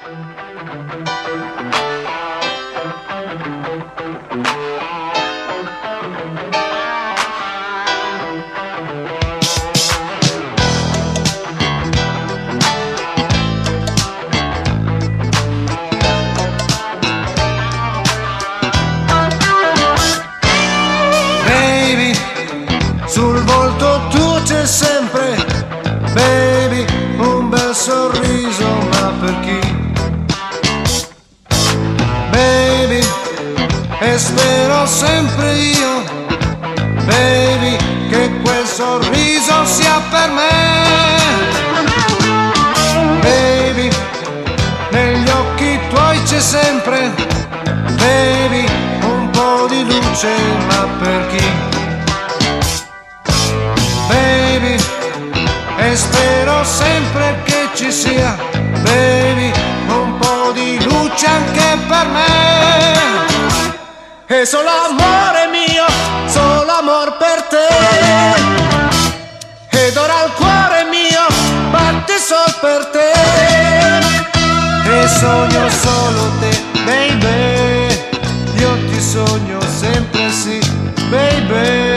Sul volto tuo c'è sempre, baby, un bel sorriso, ma per chi? Baby, e spero sempre io, baby, che quel sorriso sia per me. Baby, negli occhi tuoi c'è sempre, baby, un po' di luce, ma per chi? Baby, e spero sempre che ci sia, baby, un po' di luce anche per me. E solo amore mio, solo amor per te. Ed ora il cuore mio batte sol per te. E sogno solo te, baby. Io ti sogno sempre sì, baby.